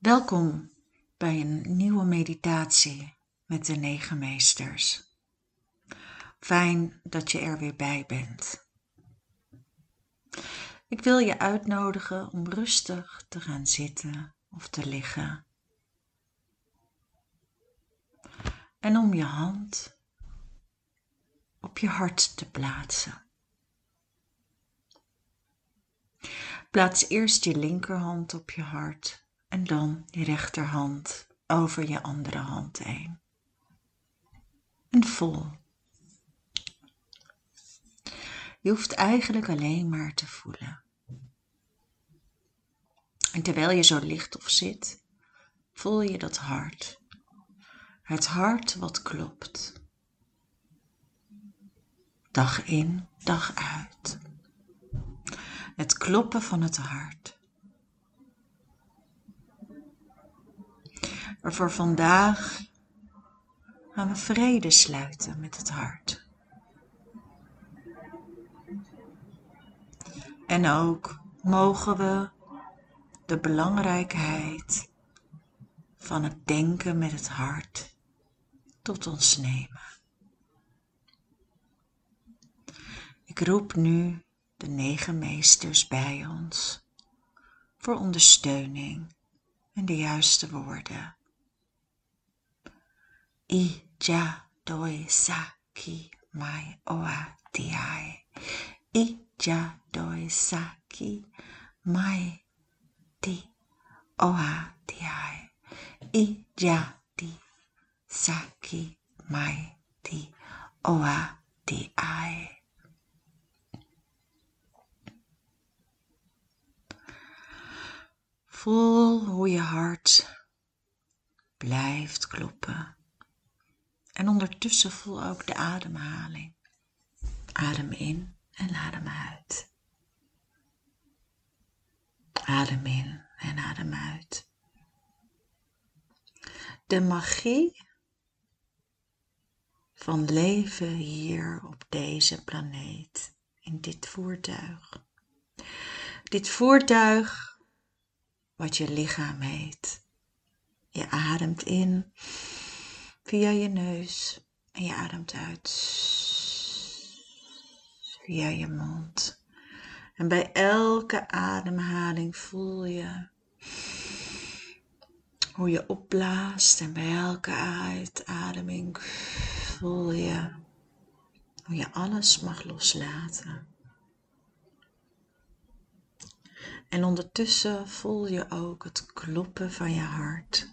Welkom bij een nieuwe meditatie met de 9 meesters. Fijn dat je er weer bij bent. Ik wil je uitnodigen om rustig te gaan zitten of te liggen. En om je hand op je hart te plaatsen. Plaats eerst je linkerhand op je hart en dan je rechterhand over je andere hand heen. En voel. Je hoeft eigenlijk alleen maar te voelen. En terwijl je zo ligt of zit, voel je dat hart. Het hart wat klopt. Dag in, dag uit. Het kloppen van het hart. Maar voor vandaag gaan we vrede sluiten met het hart. En ook mogen we de belangrijkheid van het denken met het hart tot ons nemen. Ik roep nu de 9 meesters bij ons voor ondersteuning en de juiste woorden. I ja doi sa ki mai oa tiai. I ja doi sa ki mai ti oa tiai. I ja di sa ki mai ti oa tiai. Voel hoe je hart blijft kloppen. En ondertussen voel ook de ademhaling. Adem in en adem uit. Adem in en adem uit. De magie van leven hier op deze planeet, in dit voertuig. Dit voertuig wat je lichaam heet. Je ademt in via je neus en je ademt uit via je mond. En bij elke ademhaling voel je hoe je opblaast en bij elke uitademing voel je hoe je alles mag loslaten. En ondertussen voel je ook het kloppen van je hart.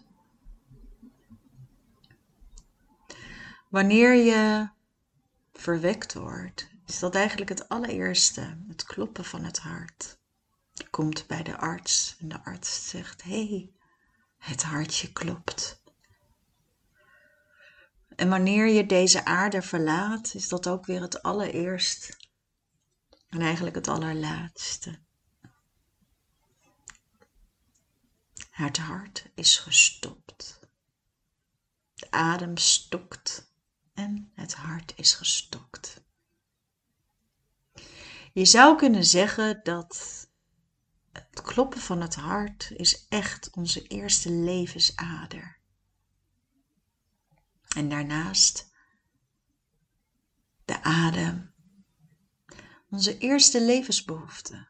Wanneer je verwekt wordt, is dat eigenlijk het allereerste, het kloppen van het hart. Je komt bij de arts en de arts zegt, hey, het hartje klopt. En wanneer je deze aarde verlaat, is dat ook weer het allereerst en eigenlijk het allerlaatste. Het hart is gestopt. De adem stokt en het hart is gestokt. Je zou kunnen zeggen dat het kloppen van het hart is echt onze eerste levensader. En daarnaast de adem, onze eerste levensbehoefte.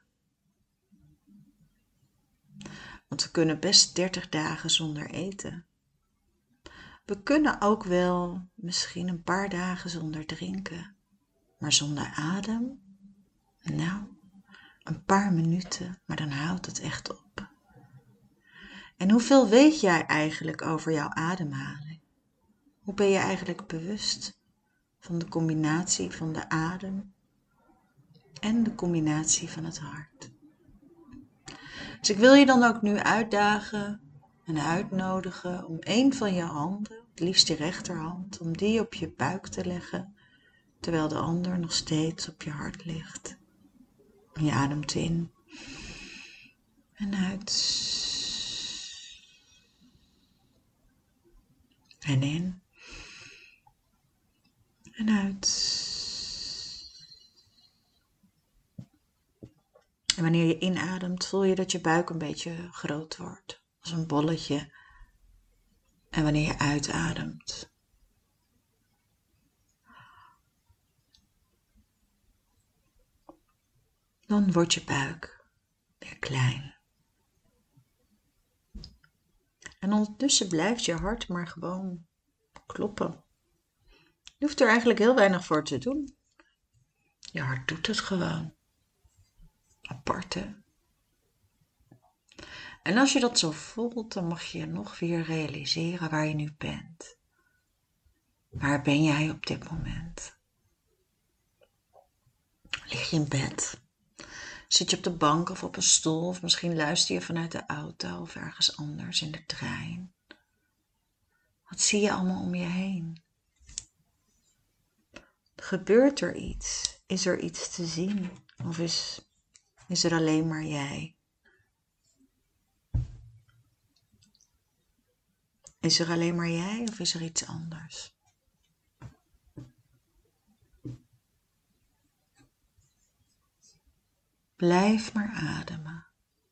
Want we kunnen best 30 dagen zonder eten. We kunnen ook wel misschien een paar dagen zonder drinken. Maar zonder adem? Nou, een paar minuten, maar dan houdt het echt op. En hoeveel weet jij eigenlijk over jouw ademhaling? Hoe ben je eigenlijk bewust van de combinatie van de adem en de combinatie van het hart? Dus ik wil je dan ook nu uitdagen en uitnodigen om een van je handen, het liefst je rechterhand, om die op je buik te leggen, terwijl de ander nog steeds op je hart ligt. En je ademt in en uit. En in en uit. En wanneer je inademt, voel je dat je buik een beetje groot wordt. als een bolletje. En wanneer je uitademt, dan wordt je buik weer klein. En ondertussen blijft je hart maar gewoon kloppen. Je hoeft er eigenlijk heel weinig voor te doen. Je hart doet het gewoon. Apart, hè? En als je dat zo voelt, dan mag je nog weer realiseren waar je nu bent. Waar ben jij op dit moment? Lig je in bed? Zit je op de bank of op een stoel? Of misschien luister je vanuit de auto of ergens anders in de trein? Wat zie je allemaal om je heen? Gebeurt er iets? Is er iets te zien? Of is er alleen maar jij? Is er alleen maar jij of is er iets anders? Blijf maar ademen.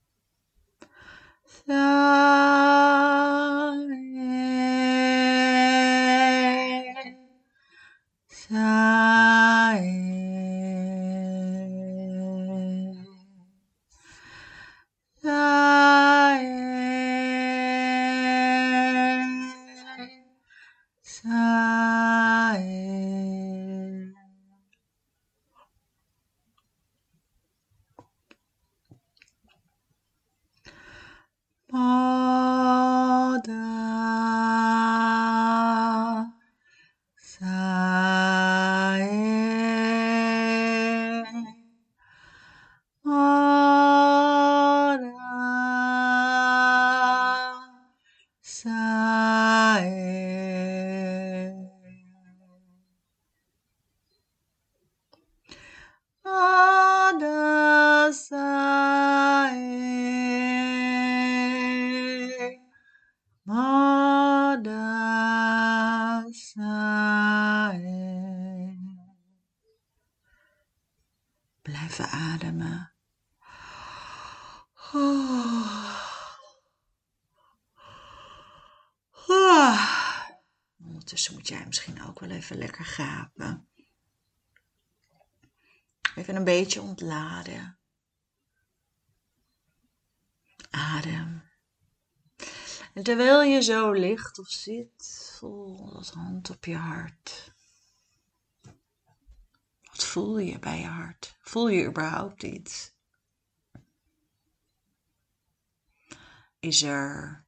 Blijven ademen. Ondertussen moet jij misschien ook wel even lekker gapen. Even een beetje ontladen. Adem. En terwijl je zo ligt of zit, voel dat hand op je hart. Wat voel je bij je hart? Voel je überhaupt iets? Is er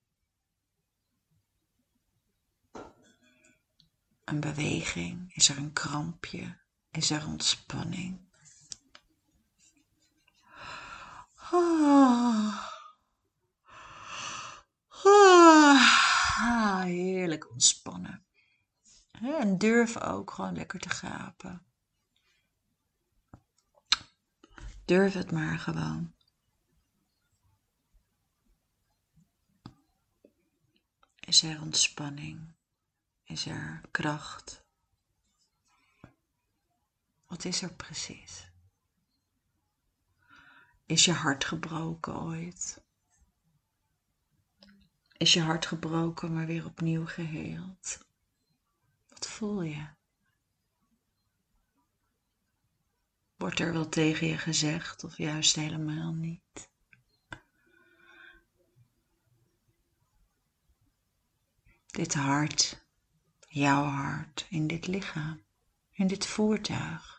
een beweging? Is er een krampje? Is er ontspanning? Heerlijk ontspannen. En durf ook gewoon lekker te gapen. Durf het maar gewoon. Is er ontspanning? Is er kracht? Wat is er precies? Is je hart gebroken ooit? Is je hart gebroken, maar weer opnieuw geheeld? Wat voel je? Wordt er wel tegen je gezegd of juist helemaal niet? Dit hart, jouw hart, in dit lichaam, in dit voertuig.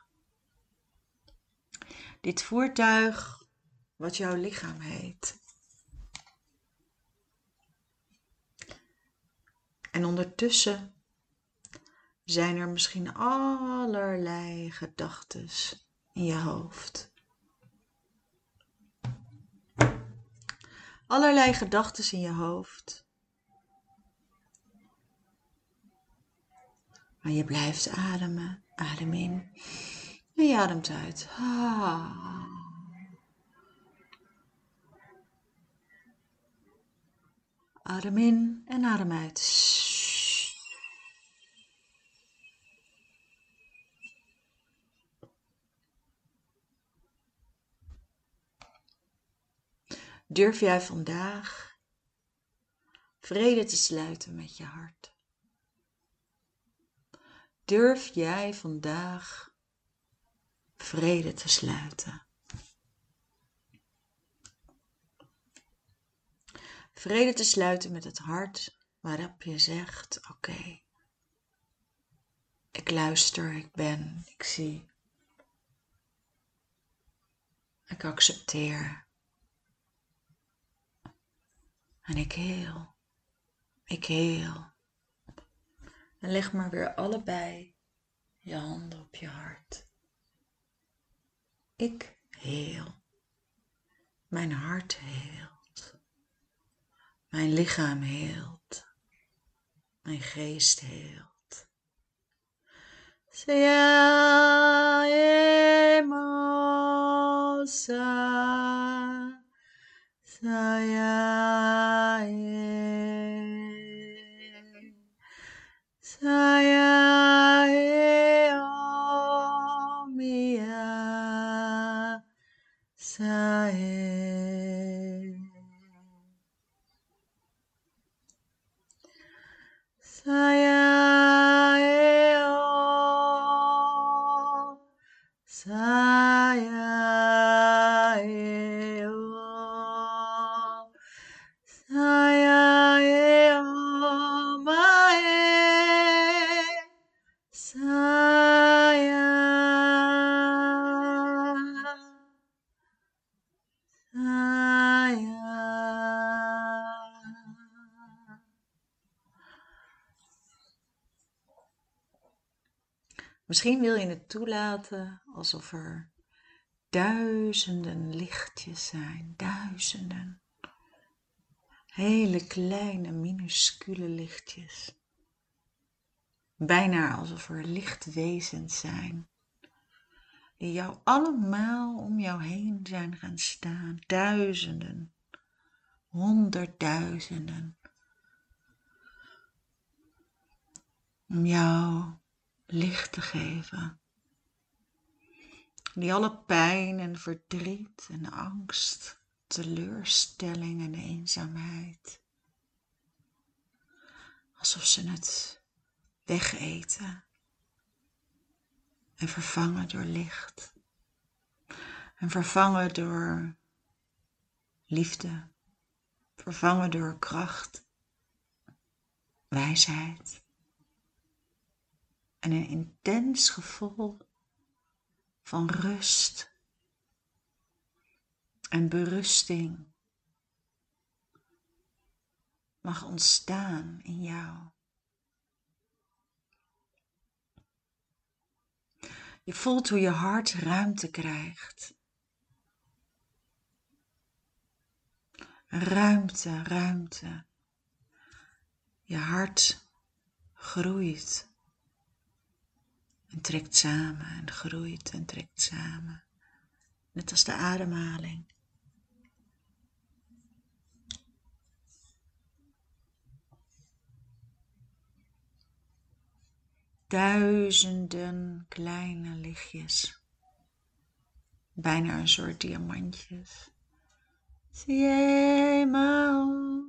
Dit voertuig wat jouw lichaam heet. En ondertussen zijn er misschien allerlei gedachten in je hoofd. Allerlei gedachten in je hoofd. Maar je blijft ademen. Adem in. En je ademt uit. Adem in en adem uit. Durf jij vandaag vrede te sluiten met je hart. Durf jij vandaag vrede te sluiten? Vrede te sluiten met het hart waarop je zegt, oké, ik luister, ik ben, ik zie. Ik accepteer. En ik heel. Ik heel. En leg maar weer allebei je handen op je hart. Ik heel. Mijn hart heelt. Mijn lichaam heelt. Mijn geest heelt. Sa Sayae Omia Sae Sayae O Sayae O Sayae O Mae Saya Saya. Misschien wil je het toelaten alsof er duizenden lichtjes zijn, duizenden. Hele kleine, minuscule lichtjes. Bijna alsof er lichtwezens zijn. Die jou allemaal om jou heen zijn gaan staan. Duizenden. Honderdduizenden. Om jou licht te geven. Die alle pijn en verdriet en angst, teleurstelling en eenzaamheid. Alsof ze het wegeten. En vervangen door licht. En vervangen door liefde. Vervangen door kracht. Wijsheid. En een intens gevoel van rust en berusting mag ontstaan in jou. Je voelt hoe je hart ruimte krijgt. Ruimte, ruimte. Je hart groeit en trekt samen en groeit en trekt samen. Net als de ademhaling. Duizenden kleine lichtjes. Bijna een soort diamantjes. Siemao,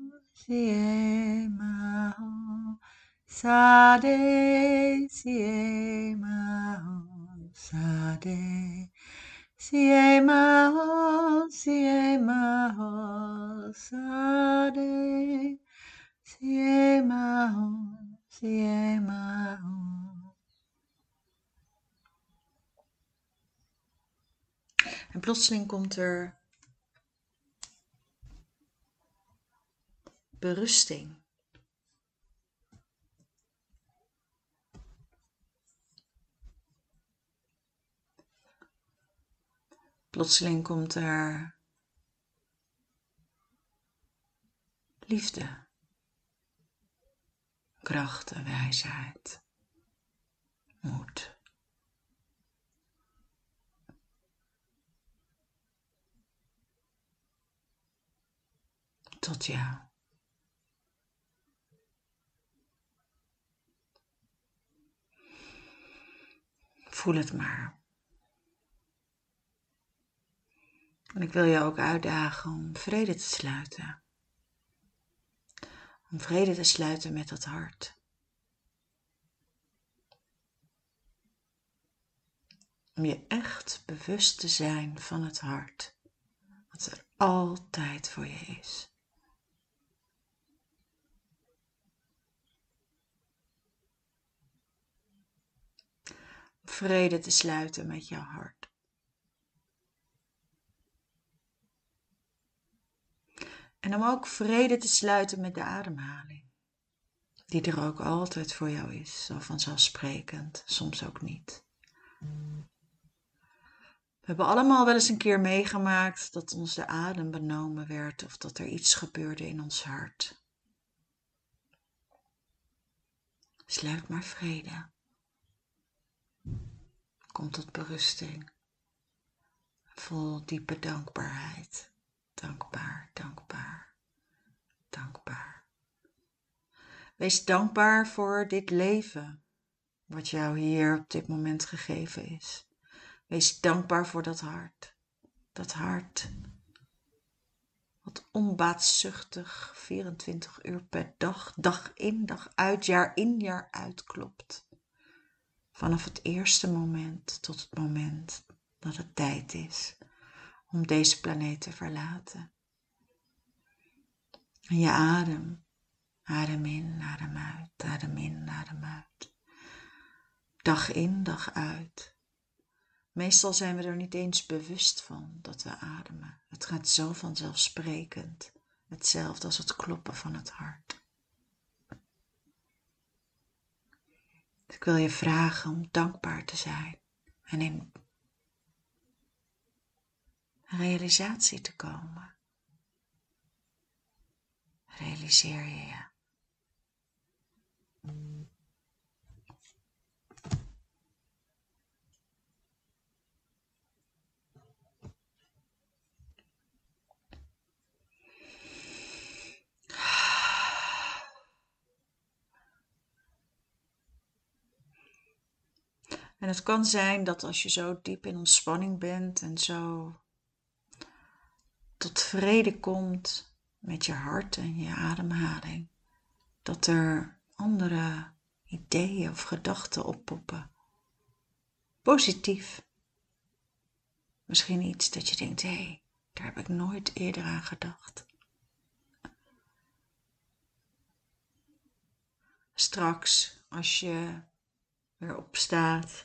siemao, sade, siemao, sade. Siemao, siemao, sade. Siemao, siemao. En plotseling komt er berusting. Plotseling komt er liefde, kracht en wijsheid, moed. Tot jou. Voel het maar. En ik wil je ook uitdagen om vrede te sluiten. Om vrede te sluiten met dat hart. Om je echt bewust te zijn van het hart. Wat er altijd voor je is. Vrede te sluiten met jouw hart. En om ook vrede te sluiten met de ademhaling. Die er ook altijd voor jou is, zo vanzelfsprekend, soms ook niet. We hebben allemaal wel eens een keer meegemaakt dat ons de adem benomen werd of dat er iets gebeurde in ons hart. Sluit maar vrede. Kom tot berusting. Voel diepe dankbaarheid. Dankbaar, dankbaar, dankbaar. Wees dankbaar voor dit leven, wat jou hier op dit moment gegeven is. Wees dankbaar voor dat hart. Dat hart, wat onbaatzuchtig 24 uur per dag, dag in, dag uit, jaar in, jaar uit klopt. Vanaf het eerste moment tot het moment dat het tijd is om deze planeet te verlaten. En je adem. Adem in, adem uit, adem in, adem uit. Dag in, dag uit. Meestal zijn we er niet eens bewust van dat we ademen. Het gaat zo vanzelfsprekend. Hetzelfde als het kloppen van het hart. Ik wil je vragen om dankbaar te zijn en in realisatie te komen. Realiseer je. En het kan zijn dat als je zo diep in ontspanning bent en zo tot vrede komt met je hart en je ademhaling, dat er andere ideeën of gedachten oppoppen. Positief. Misschien iets dat je denkt, hé, daar heb ik nooit eerder aan gedacht. Straks, als je weer opstaat,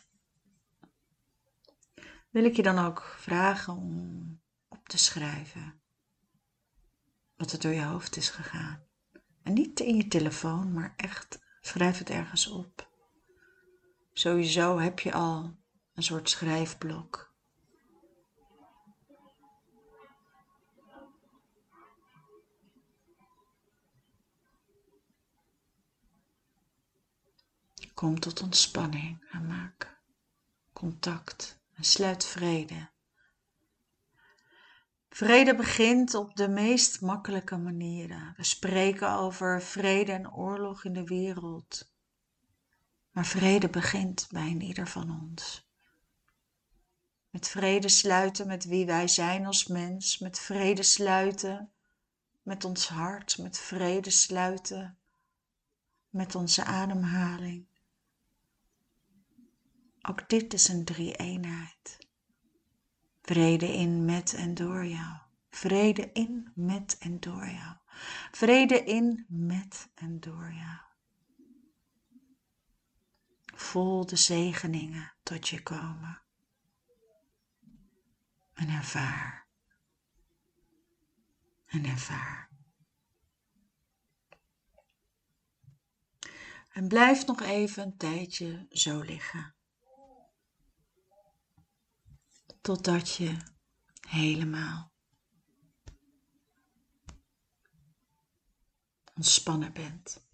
wil ik je dan ook vragen om op te schrijven wat er door je hoofd is gegaan. En niet in je telefoon, maar echt, schrijf het ergens op. Sowieso heb je al een soort schrijfblok. Kom tot ontspanning en maak contact en sluit vrede. Vrede begint op de meest makkelijke manieren. We spreken over vrede en oorlog in de wereld. Maar vrede begint bij ieder van ons. Met vrede sluiten met wie wij zijn als mens. Met vrede sluiten met ons hart. Met vrede sluiten met onze ademhaling. Ook dit is een drie-eenheid. Vrede in, met en door jou. Vrede in, met en door jou. Vrede in, met en door jou. Voel de zegeningen tot je komen. En ervaar. En ervaar. En blijf nog even een tijdje zo liggen. Totdat je helemaal ontspannen bent.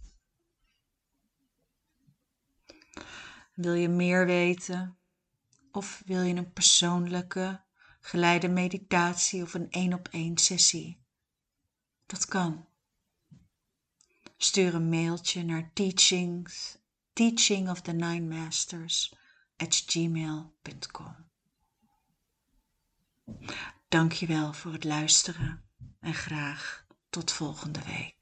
Wil je meer weten? Of wil je een persoonlijke geleide meditatie of een 1-op-1 sessie? Dat kan. Stuur een mailtje naar teachingoftheninemasters@gmail.com. Dank je wel voor het luisteren en graag tot volgende week.